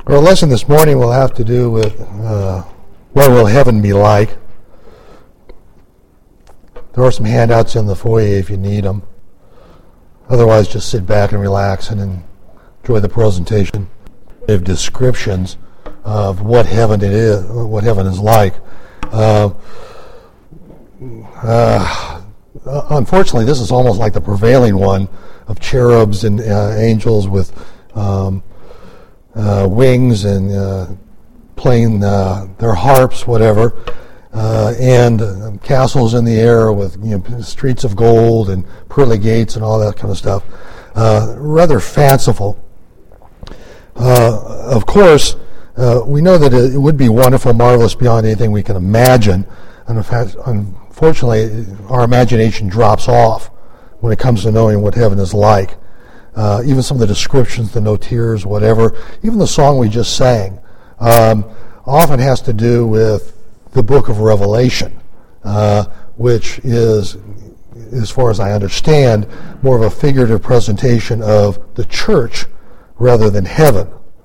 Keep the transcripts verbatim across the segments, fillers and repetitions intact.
Our lesson this morning will have to do with uh, what will heaven be like. There are some handouts in the foyer if you need them. Otherwise, just sit back and relax and enjoy the presentation. They have descriptions of what heaven it is, what heaven is like. Uh, uh, unfortunately, this is almost like the prevailing one of cherubs and uh, angels with um, uh, wings and uh, playing uh, their harps, whatever, uh, and uh, castles in the air with you know, streets of gold and pearly gates and all that kind of stuff. Uh, rather fanciful. Uh, of course, uh, we know that it would be wonderful, marvelous, beyond anything we can imagine. And in fact, unfortunately, our imagination drops off when it comes to knowing what heaven is like. Uh, even some of the descriptions, the no tears, whatever, even the song we just sang, um, often has to do with the book of Revelation, uh, which is, as far as I understand, more of a figurative presentation of the church rather than heaven.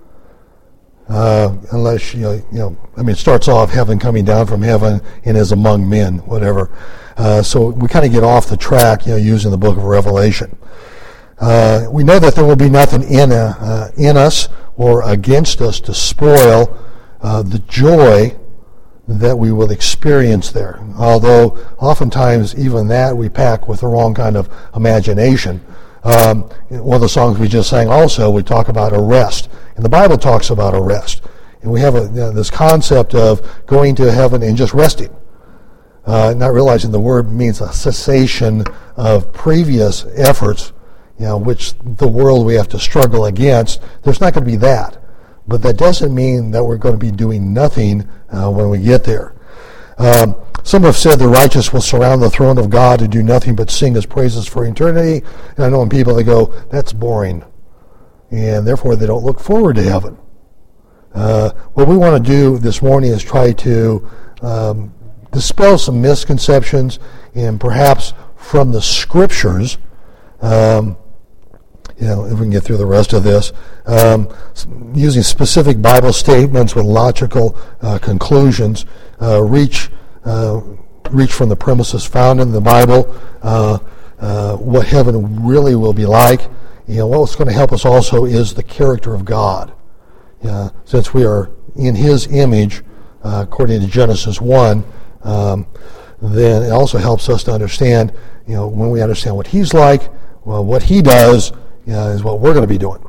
Uh, unless, you know, you know, I mean, it starts off heaven coming down from heaven and is among men, whatever. Uh, so we kind of get off the track, you know, using the book of Revelation. Uh, we know that there will be nothing in uh, in us or against us to spoil uh, the joy that we will experience there. Although oftentimes even that we pack with the wrong kind of imagination. Um, one of the songs we just sang also, we talk about a rest. And the Bible talks about a rest. And we have a, you know, this concept of going to heaven and just resting. Uh, not realizing the word means a cessation of previous efforts, you know, which the world we have to struggle against. There's not going to be that. But that doesn't mean that we're going to be doing nothing uh, when we get there. Um, some have said the righteous will surround the throne of God and do nothing but sing his praises for eternity. And I know people that go, that's boring. And therefore they don't look forward to heaven. Uh, what we want to do this morning is try to um, dispel some misconceptions and perhaps from the scriptures, um, you know, if we can get through the rest of this, um, using specific Bible statements with logical uh, conclusions, uh, reach uh, reach from the premises found in the Bible, uh, uh, what heaven really will be like. You know, what's going to help us also is the character of God. Uh, since we are in His image, uh, according to Genesis one, um, then it also helps us to understand, you know, when we understand what He's like, well, what He does uh, is what we're going to be doing.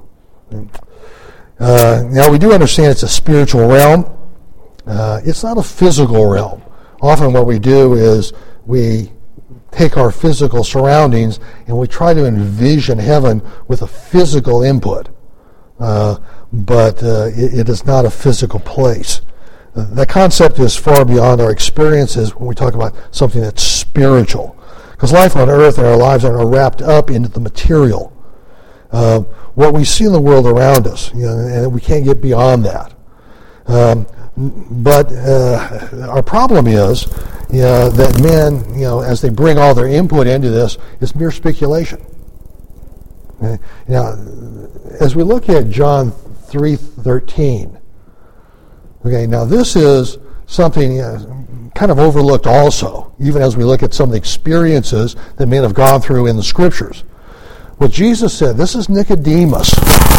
Uh, now, we do understand it's a spiritual realm. Uh, it's not a physical realm. Often what we do is we take our physical surroundings and we try to envision heaven with a physical input. Uh, but uh, it, it is not a physical place. Uh, the concept is far beyond our experiences when we talk about something that's spiritual. Because life on earth and our lives are wrapped up into the material. Uh, what we see in the world around us, you know, and we can't get beyond that. Um, but uh, our problem is you know, that men, you know, as they bring all their input into this, it's mere speculation. Okay? Now, as we look at John three thirteen, okay, now this is something uh, kind of overlooked also, even as we look at some of the experiences that men have gone through in the Scriptures. What Jesus said, this is Nicodemus.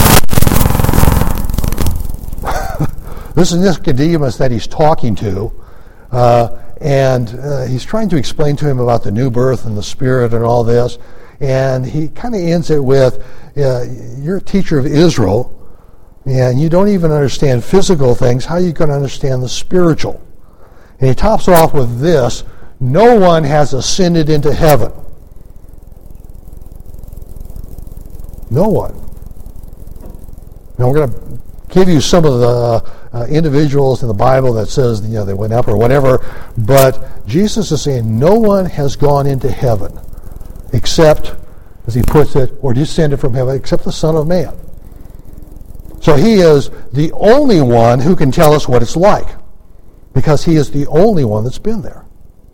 This is Nicodemus that he's talking to, uh, and uh, he's trying to explain to him about the new birth and the Spirit and all this, and he kind of ends it with, uh, you're a teacher of Israel, and you don't even understand physical things, how are you going to understand the spiritual? And he tops off with this, no one has ascended into heaven. No one. Now we're going to give you some of the uh, individuals in the Bible that says, you know, they went up or whatever, but Jesus is saying no one has gone into heaven except, as he puts it, or descended from heaven, except the Son of Man. So he is the only one who can tell us what it's like, because he is the only one that's been there.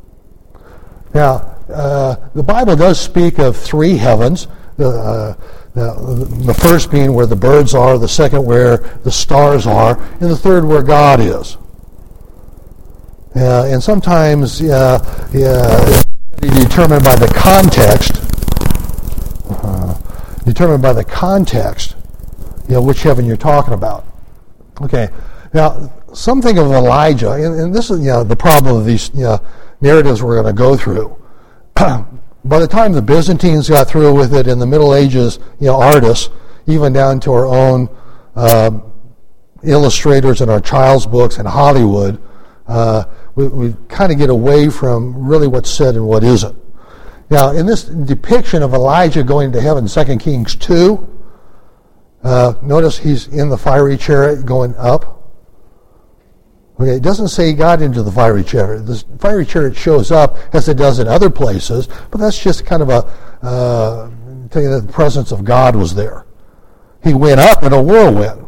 Now, uh, the Bible does speak of three heavens. Uh, Now, the first being where the birds are, the second where the stars are, and the third where God is. Uh, and sometimes uh, yeah, it's determined by the context, uh, determined by the context, you know, which heaven you're talking about. Okay, now some think of Elijah, and, and this is you know the problem of these you know, narratives we're going to go through. By the time the Byzantines got through with it, in the Middle Ages, you know, artists, even down to our own uh, illustrators in our child's books in Hollywood, uh, we, we kind of get away from really what's said and what isn't. Now, in this depiction of Elijah going to heaven, Second Kings two, uh, notice he's in the fiery chariot going up. Okay, it doesn't say he got into the fiery chariot. The fiery chariot shows up as it does in other places, but that's just kind of a, uh, telling you that the presence of God was there. He went up in a whirlwind.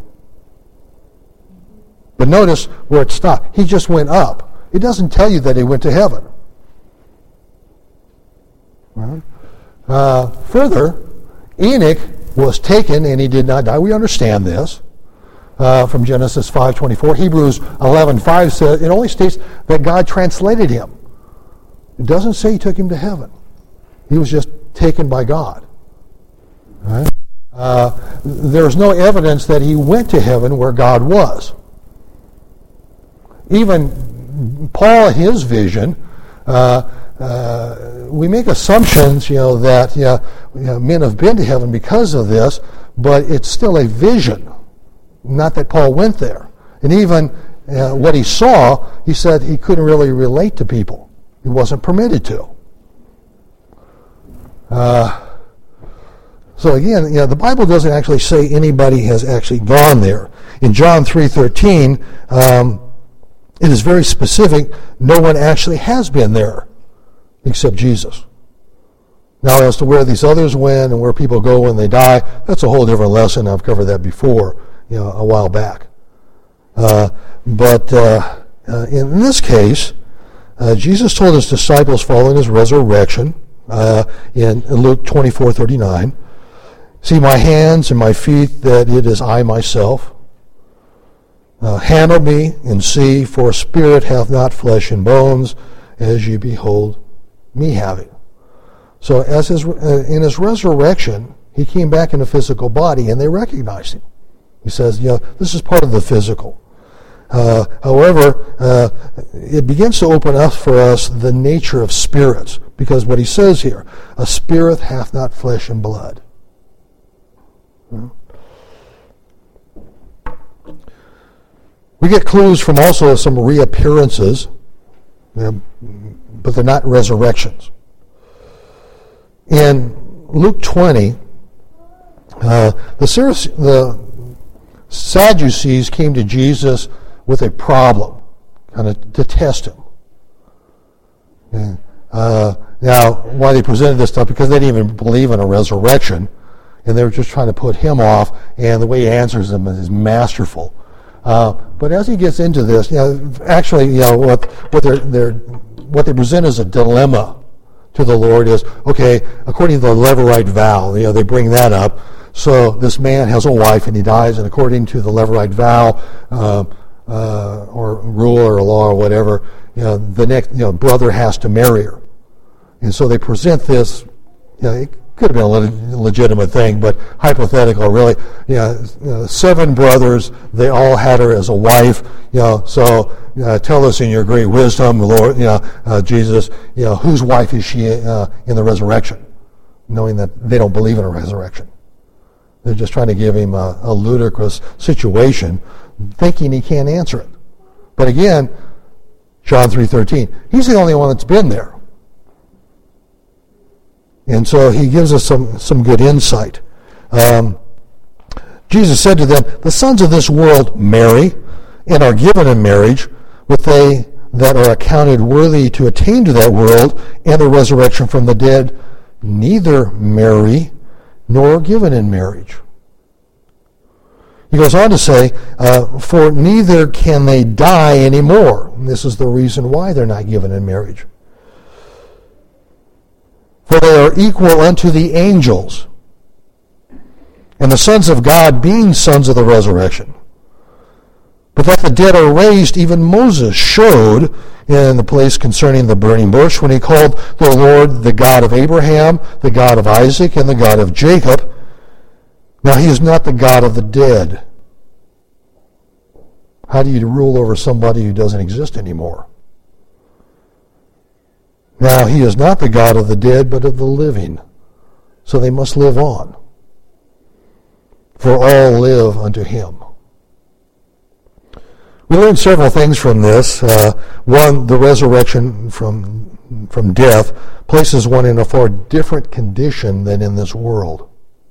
But notice where it stopped. He just went up. It doesn't tell you that he went to heaven. Right? Uh, further, Enoch was taken and he did not die. We understand this. Uh, from Genesis five twenty-four. Hebrews eleven five says, it only states that God translated him. It doesn't say he took him to heaven. He was just taken by God. Right? Uh, there's no evidence that he went to heaven where God was. Even Paul, in his vision, uh, uh, we make assumptions, you know, that you know, you know, men have been to heaven because of this, but it's still a vision. Not that Paul went there. And even uh, what he saw, he said he couldn't really relate to people. He wasn't permitted to. Uh, so again, you know, the Bible doesn't actually say anybody has actually gone there. In John three thirteen, um, it is very specific. No one actually has been there except Jesus. Now, as to where these others went and where people go when they die, that's a whole different lesson. I've covered that before. You know, a while back. Uh, but uh, uh, in this case, uh, Jesus told his disciples following his resurrection uh, in, in Luke twenty-four thirty-nine, see my hands and my feet, that it is I myself. Uh, handle me and see, for a spirit hath not flesh and bones, as ye behold me having. So as his, uh, in his resurrection, he came back in a physical body, and they recognized him. He says, you know, this is part of the physical. Uh, however, uh, it begins to open up for us the nature of spirits, because what he says here, a spirit hath not flesh and blood. Hmm. We get clues from also some reappearances, you know, but they're not resurrections. In Luke twenty, uh, the, the Sadducees came to Jesus with a problem, kind of to test him. Okay. Uh, now, why they presented this stuff? Because they didn't even believe in a resurrection, and they were just trying to put him off, and the way he answers them is masterful. Uh, but as he gets into this, you know, actually, you know, what what they're, they're what they present as a dilemma to the Lord is, okay, according to the Levirate vow, you know, they bring that up. So this man has a wife and he dies, and according to the Levirate vow, uh, uh, or rule or law or whatever, you know, the next you know brother has to marry her, and so they present this. You know, it could have been a le- legitimate thing, but hypothetical, really. You know, you know, seven brothers, they all had her as a wife. You know, so uh, tell us in your great wisdom, Lord, you know, uh, Jesus, you know, whose wife is she uh, in the resurrection? Knowing that they don't believe in a resurrection. They're just trying to give him a, a ludicrous situation, thinking he can't answer it. But again, John three thirteen, he's the only one that's been there. And so he gives us some, some good insight. Um, Jesus said to them, the sons of this world marry and are given in marriage, but they that are accounted worthy to attain to that world and the resurrection from the dead neither marry nor given in marriage. He goes on to say, uh, for neither can they die anymore. And this is the reason why they're not given in marriage. For they are equal unto the angels. and the sons of God being sons of the resurrection. But that the dead are raised, even Moses showed in the place concerning the burning bush when he called the Lord the God of Abraham, the God of Isaac, and the God of Jacob. Now he is not the God of the dead. How do you rule over somebody who doesn't exist anymore? Now he is not the God of the dead, but of the living. So they must live on. For all live unto him. We learn several things from this. Uh, one, the resurrection from, from death places one in a far different condition than in this world.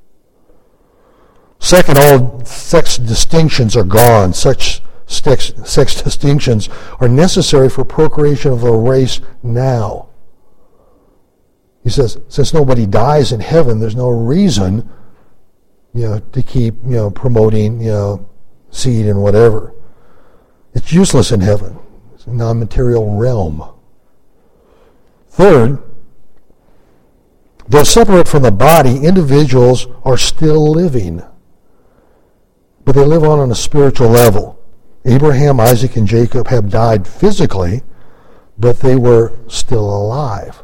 Second, all sex distinctions are gone. Such sex, sex distinctions are necessary for procreation of the race now. He says, since nobody dies in heaven, there's no reason, you know, to keep, you know, promoting, you know, seed and whatever. It's useless in heaven. It's a non-material realm. Third, though separate from the body, individuals are still living. But they live on on a spiritual level. Abraham, Isaac, and Jacob have died physically, but they were still alive.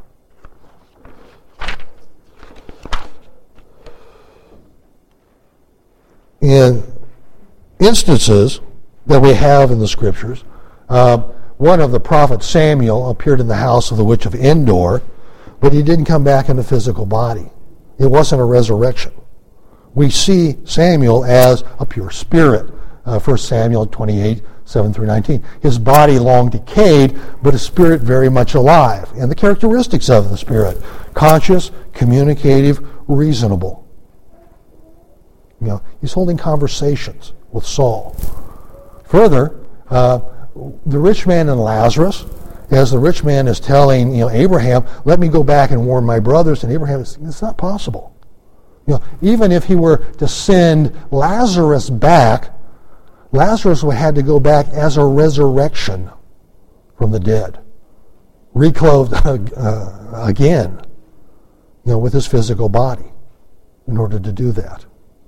In instances that we have in the Scriptures, uh, one of the prophets, Samuel, appeared in the house of the witch of Endor, but he didn't come back in a physical body. It wasn't a resurrection. We see Samuel as a pure spirit. Uh, First Samuel twenty-eight, seven through nineteen. His body long decayed, but his spirit very much alive. And the characteristics of the spirit: conscious, communicative, reasonable. You know, he's holding conversations with Saul. Further, uh, the rich man and Lazarus, as the rich man is telling, you know, Abraham, let me go back and warn my brothers, and Abraham is, it's not possible. You know, even if he were to send Lazarus back, Lazarus would have to go back as a resurrection from the dead, reclothed uh, again, you know, with his physical body, in order to do that.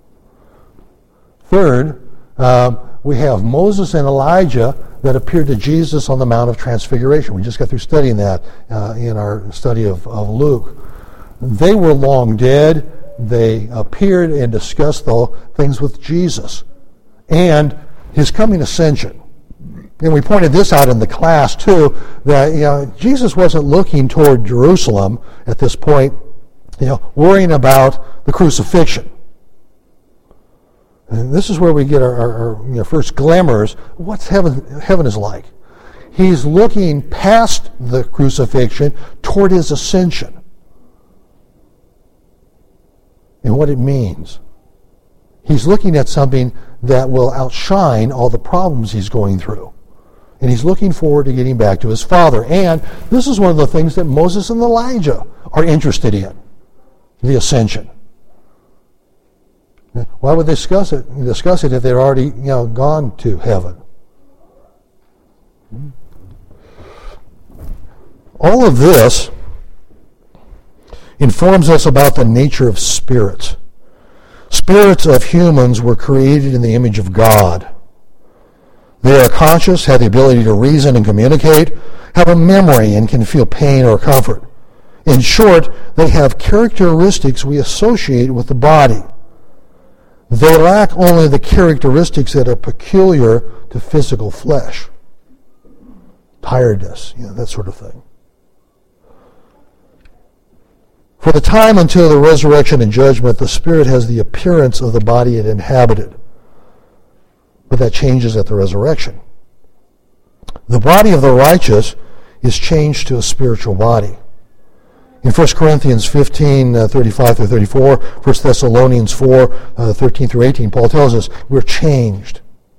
Third, um, we have Moses and Elijah that appeared to Jesus on the Mount of Transfiguration. We just got through studying that uh, in our study of, of Luke. They were long dead. They appeared and discussed the things with Jesus and his coming ascension. And we pointed this out in the class too, that, you know, Jesus wasn't looking toward Jerusalem at this point, you know, worrying about the crucifixion. And this is where we get our, our, our you know, first glimmers of what heaven, heaven is like. He's looking past the crucifixion toward his ascension and what it means. He's looking at something that will outshine all the problems he's going through. And he's looking forward to getting back to his Father. And this is one of the things that Moses and Elijah are interested in, the ascension. Why would they discuss it? Discuss it if they're already, you know, gone to heaven? All of this informs us about the nature of spirits. Spirits of humans were created in the image of God. They are conscious, have the ability to reason and communicate, have a memory, and can feel pain or comfort. In short, they have characteristics we associate with the body. They lack only the characteristics that are peculiar to physical flesh. Tiredness, you know, that sort of thing. For the time until the resurrection and judgment, the spirit has the appearance of the body it inhabited. But that changes at the resurrection. The body of the righteous is changed to a spiritual body. In First Corinthians fifteen, uh, thirty-five through thirty-four, First Thessalonians four, uh, thirteen through eighteen, Paul tells us we're changed.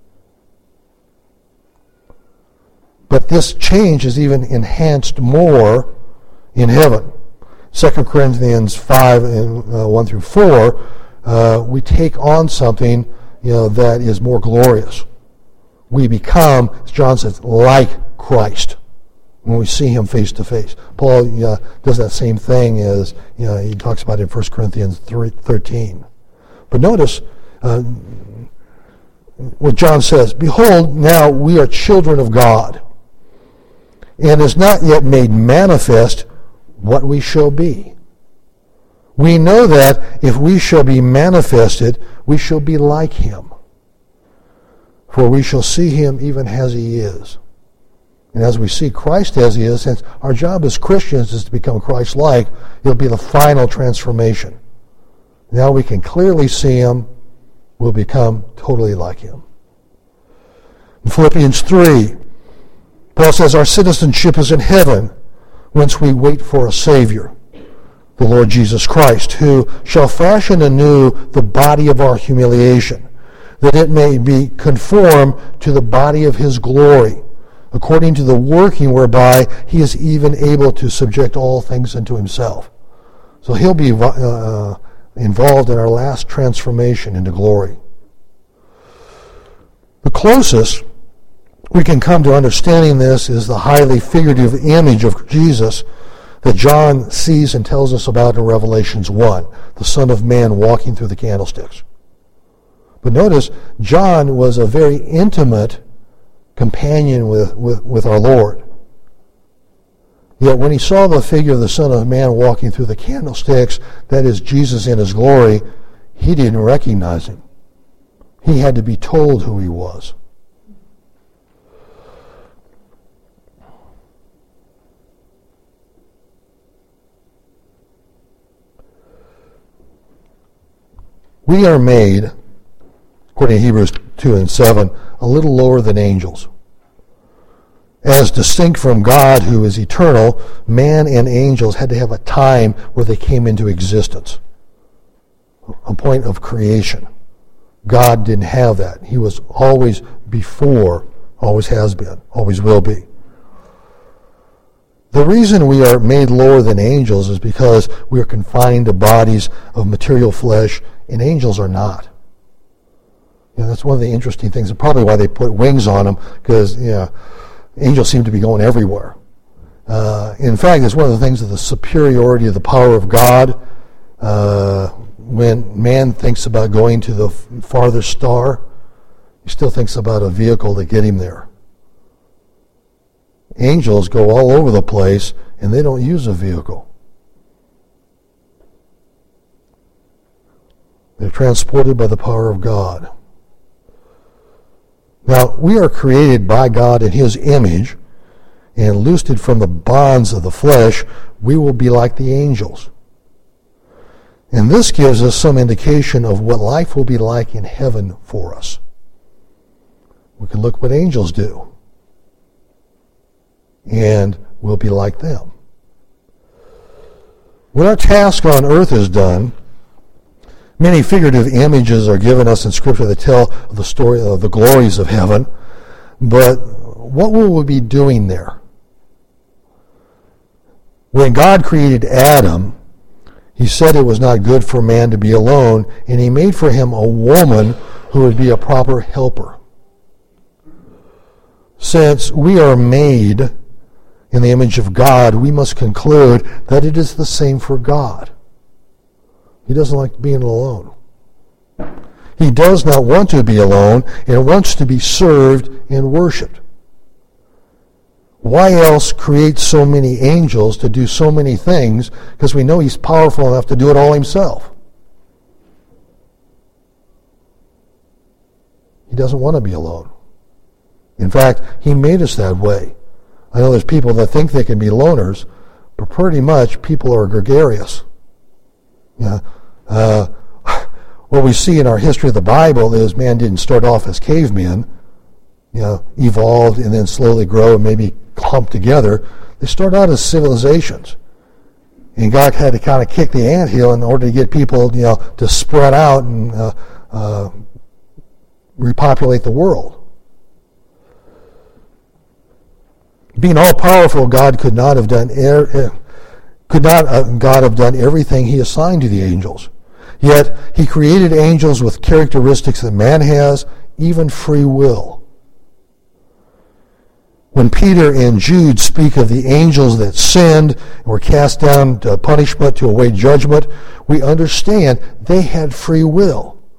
But this change is even enhanced more in heaven. Second Corinthians five, and, uh, one through four, uh, we take on something, you know, that is more glorious. We become, as John says, like Christ when we see him face to face. Paul uh, does that same thing as, you know, he talks about in First Corinthians thirteen. But notice uh, what John says, "Behold, now we are children of God, and is not yet made manifest what we shall be. We know that if we shall be manifested, we shall be like him. For we shall see him even as he is." And as we see Christ as he is, since our job as Christians is to become Christ-like, it'll be the final transformation. Now we can clearly see him, we'll become totally like him. In Philippians three, Paul says, "Our citizenship is in heaven, whence we wait for a Savior, the Lord Jesus Christ, who shall fashion anew the body of our humiliation, that it may be conformed to the body of his glory, according to the working whereby he is even able to subject all things unto himself." So he'll be uh, involved in our last transformation into glory. The closest we can come to understanding this is the highly figurative image of Jesus that John sees and tells us about in Revelations one, the Son of Man walking through the candlesticks. But notice, John was a very intimate companion with, with, with our Lord. Yet when he saw the figure of the Son of Man walking through the candlesticks, that is Jesus in his glory, he didn't recognize him. He had to be told who he was. We are made, according to Hebrews two and seven, a little lower than angels. As distinct from God, who is eternal, man and angels had to have a time where they came into existence, a point of creation. God didn't have that. He was always before, always has been, always will be. The reason we are made lower than angels is because we are confined to bodies of material flesh, and angels are not. You know, that's one of the interesting things, and probably why they put wings on them, because you know, angels seem to be going everywhere. Uh, in fact, it's one of the things of the superiority of the power of God. Uh, when man thinks about going to the farthest star, he still thinks about a vehicle to get him there. Angels go all over the place, and they don't use a vehicle. They're transported by the power of God. Now, we are created by God in his image, and loosed from the bonds of the flesh, we will be like the angels. And this gives us some indication of what life will be like in heaven for us. We can look what angels do, and we'll be like them. When our task on earth is done, many figurative images are given us in Scripture that tell the story of the glories of heaven. But what will we be doing there? When God created Adam, he said it was not good for man to be alone, and he made for him a woman who would be a proper helper. Since we are made in the image of God, we must conclude that it is the same for God. He doesn't like being alone. He does not want to be alone and wants to be served and worshipped. Why else create so many angels to do so many things? Because we know he's powerful enough to do it all himself. He doesn't want to be alone. In fact, he made us that way. I know there's people that think they can be loners, but pretty much people are gregarious. Yeah, uh, what we see in our history of the Bible is man didn't start off as cavemen, you know, evolved and then slowly grow and maybe clump together. They start out as civilizations, and God had to kind of kick the anthill in order to get people, you know, to spread out and uh, uh, repopulate the world. Being all powerful, God could not have done. Er- Could not God have done everything he assigned to the angels? Yet he created angels with characteristics that man has, even free will. When Peter and Jude speak of the angels that sinned and were cast down to punishment to await judgment, we understand they had free will.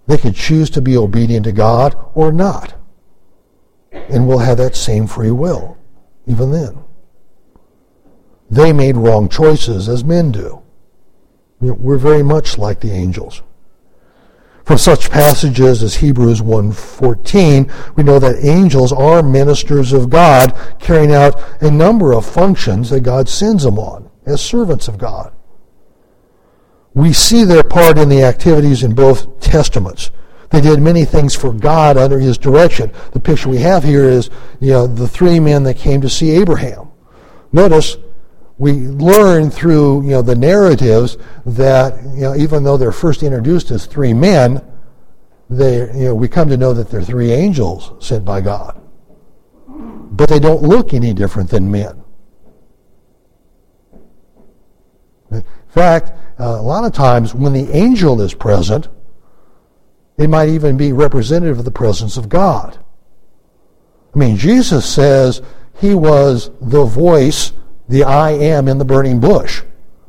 They could choose to be obedient to God or not. And we'll have that same free will, even then. They made wrong choices, as men do. We're very much like the angels. From such passages as Hebrews one fourteen, we know that angels are ministers of God, carrying out a number of functions that God sends them on as servants of God. We see their part in the activities in both testaments. They did many things for God under his direction. The picture we have here is, you know, the three men that came to see Abraham. Notice we learn through, you know, the narratives that, you know, even though they're first introduced as three men, they, you know, we come to know that they're three angels sent by God. But they don't look any different than men. In fact, uh, a lot of times when the angel is present, it might even be representative of the presence of God. I mean, Jesus says he was the voice, the I am in the burning bush.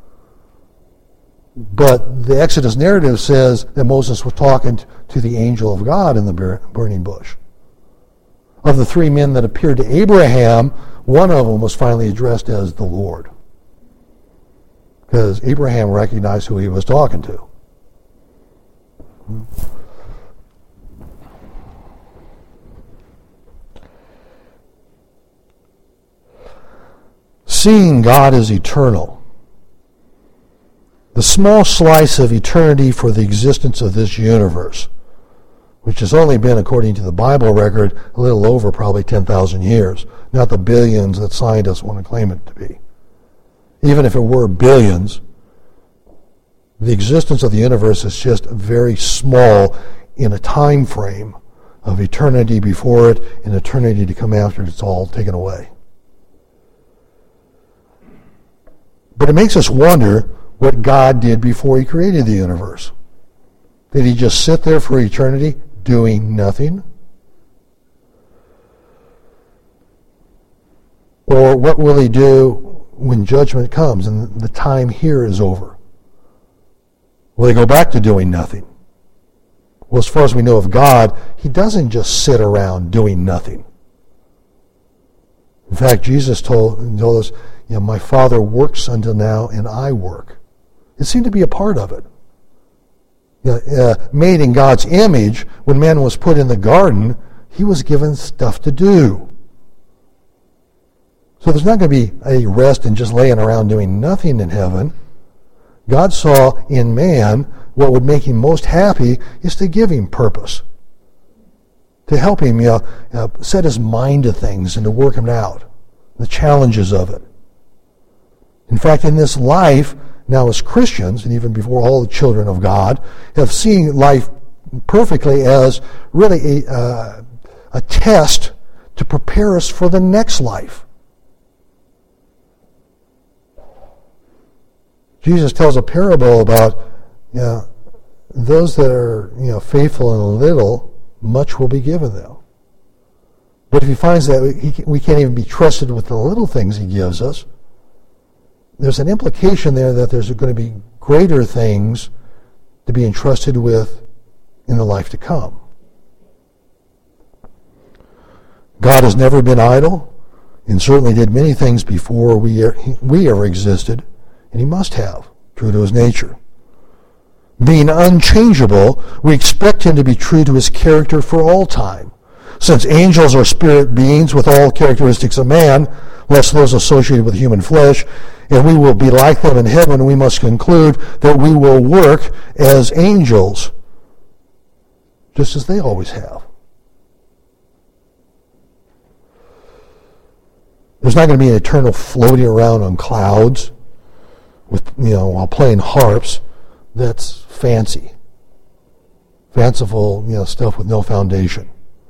But the Exodus narrative says that Moses was talking to the angel of God in the burning bush. Of the three men that appeared to Abraham, one of them was finally addressed as the Lord, because Abraham recognized who he was talking to. Seeing God as eternal. The small slice of eternity for the existence of this universe, which has only been, according to the Bible record, a little over probably ten thousand years, not the billions that scientists want to claim it to be. Even if it were billions, the existence of the universe is just very small in a time frame of eternity before it and eternity to come after it's all taken away. But it makes us wonder what God did before he created the universe. Did he just sit there for eternity doing nothing? Or what will he do when judgment comes and the time here is over? Will he go back to doing nothing? Well, as far as we know of God, he doesn't just sit around doing nothing. In fact, Jesus told, told us, you know, my Father works until now and I work. It seemed to be a part of it. You know, uh, made in God's image, when man was put in the garden, he was given stuff to do. So there's not going to be a rest and just laying around doing nothing in heaven. God saw in man what would make him most happy is to give him purpose, to help him, you know, uh, set his mind to things and to work him out, the challenges of it. In fact, in this life, now as Christians, and even before all the children of God, have seen life perfectly as really a, uh, a test to prepare us for the next life. Jesus tells a parable about, you know, those that are, you know, faithful in a little, much will be given them. But if he finds that he, we can't even be trusted with the little things he gives us, there's an implication there that there's going to be greater things to be entrusted with in the life to come. God has never been idle, and certainly did many things before we we ever existed, and he must have, true to his nature. Being unchangeable, we expect him to be true to his character for all time. Since angels are spirit beings with all characteristics of man, less those associated with human flesh, and we will be like them in heaven, we must conclude that we will work as angels, just as they always have. There's not going to be an eternal floating around on clouds with, you know, while playing harps. That's fancy. Fanciful, you know, stuff with no foundation.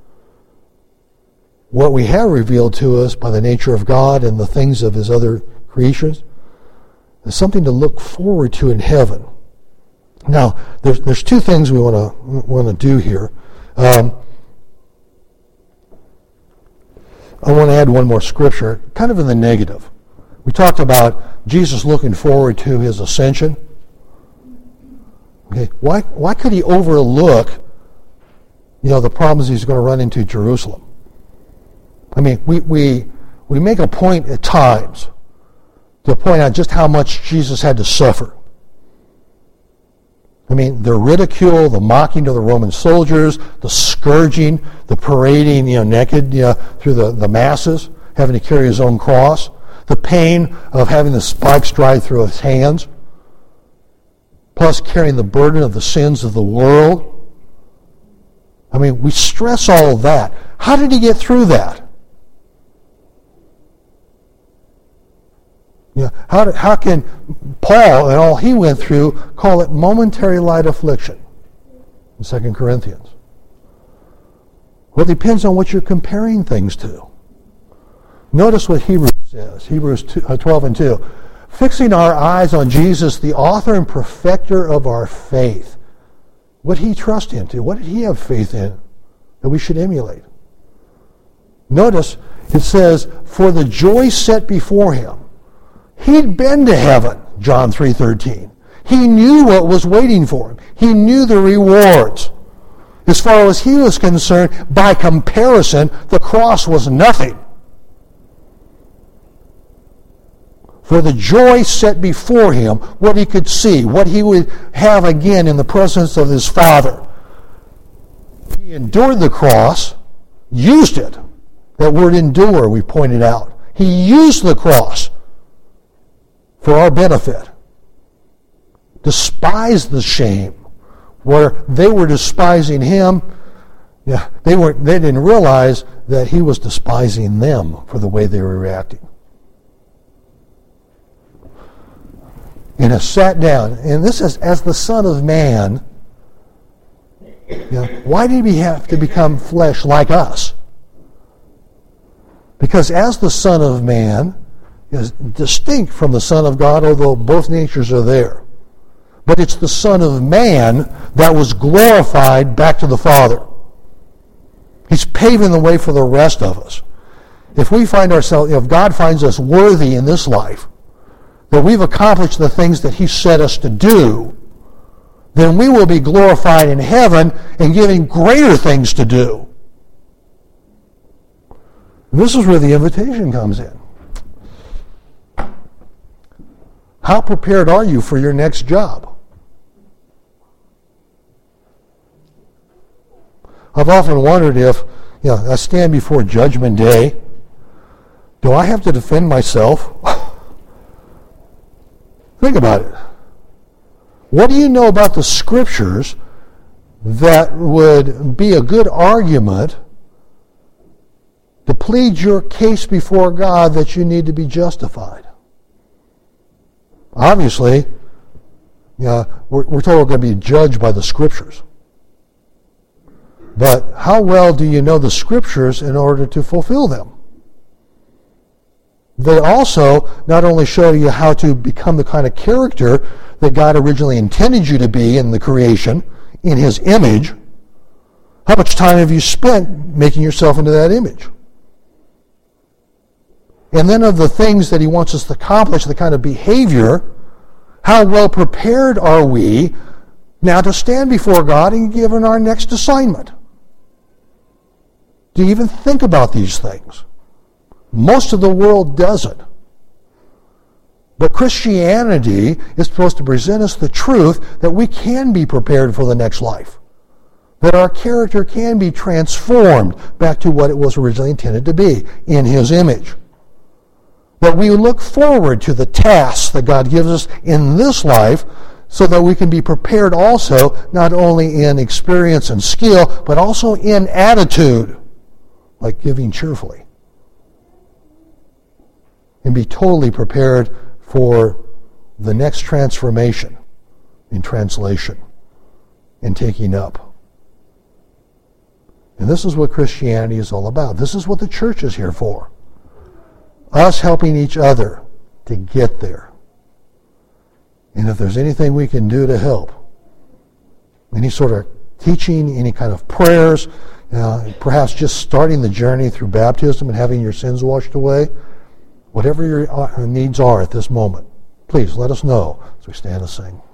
What we have revealed to us by the nature of God and the things of his other creations is something to look forward to in heaven. Now, there's there's two things we want to want to do here. Um, I want to add one more scripture, kind of in the negative. We talked about Jesus looking forward to his ascension. Okay, why why could he overlook you know, the problems he's going to run into Jerusalem. I mean, we, we, we make a point at times to point out just how much Jesus had to suffer. I mean, the ridicule, the mocking of the Roman soldiers, the scourging, the parading, you know, naked, you know, through the, the masses, having to carry his own cross, the pain of having the spikes drive through his hands, plus carrying the burden of the sins of the world. I mean, we stress all of that. How did he get through that? You know, how, do, how can Paul and all he went through call it momentary light affliction in Second Corinthians? Well, it depends on what you're comparing things to. Notice what Hebrews says, Hebrews twelve and two. Fixing our eyes on Jesus, the author and perfecter of our faith. What did he trust into? What did he have faith in that we should emulate? Notice it says, for the joy set before him. He'd been to heaven, John three thirteen. He knew what was waiting for him. He knew the rewards. As far as he was concerned, by comparison, the cross was nothing. For the joy set before him, what he could see, what he would have again in the presence of his Father. He endured the cross, used it. That word endure, we pointed out. He used the cross for our benefit. Despised the shame. Where they were despising him, yeah, they weren't they didn't realize that he was despising them for the way they were reacting. And has sat down, and this is as the Son of Man. You know, why did he have to become flesh like us? Because as the Son of Man is distinct from the Son of God, although both natures are there. But it's the Son of Man that was glorified back to the Father. He's paving the way for the rest of us. If we find ourselves, if God finds us worthy in this life, that we've accomplished the things that he set us to do, then we will be glorified in heaven and given greater things to do. This is where the invitation comes in. How prepared are you for your next job? I've often wondered if, you know, I stand before Judgment Day, do I have to defend myself? Think about it. What do you know about the Scriptures that would be a good argument to plead your case before God that you need to be justified? Obviously, you know, we're, we're told we're going to be judged by the Scriptures. But how well do you know the Scriptures in order to fulfill them? They also not only show you how to become the kind of character that God originally intended you to be in the creation, in his image. How much time have you spent making yourself into that image? And then of the things that he wants us to accomplish, the kind of behavior, how well prepared are we now to stand before God and given our next assignment? Do you even think about these things? Most of the world doesn't. But Christianity is supposed to present us the truth that we can be prepared for the next life. That our character can be transformed back to what it was originally intended to be, in his image. That we look forward to the tasks that God gives us in this life so that we can be prepared also, not only in experience and skill, but also in attitude, like giving cheerfully. And be totally prepared for the next transformation in translation and taking up. And this is what Christianity is all about. This is what the church is here for. Us helping each other to get there. And if there's anything we can do to help, any sort of teaching, any kind of prayers, uh, perhaps just starting the journey through baptism and having your sins washed away, whatever your needs are at this moment, please let us know as we stand and sing.